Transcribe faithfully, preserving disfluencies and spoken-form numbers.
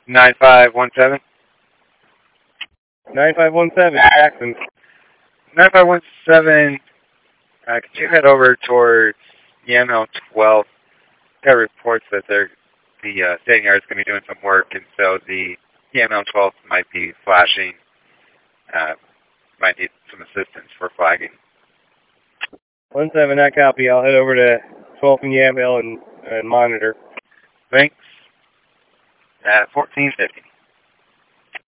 nine five one seven. nine five one seven, Jackson. nine five one seven, uh, could you head over towards E M L twelve? Got reports that they're, the uh, staging yard is going to be doing some work, and so the E M L twelve might be flashing. Uh, might need some assistance for flagging. one seven, that copy. I'll head over to twelfth and Yamhill and, and monitor. Thanks. Uh, fourteen fifty.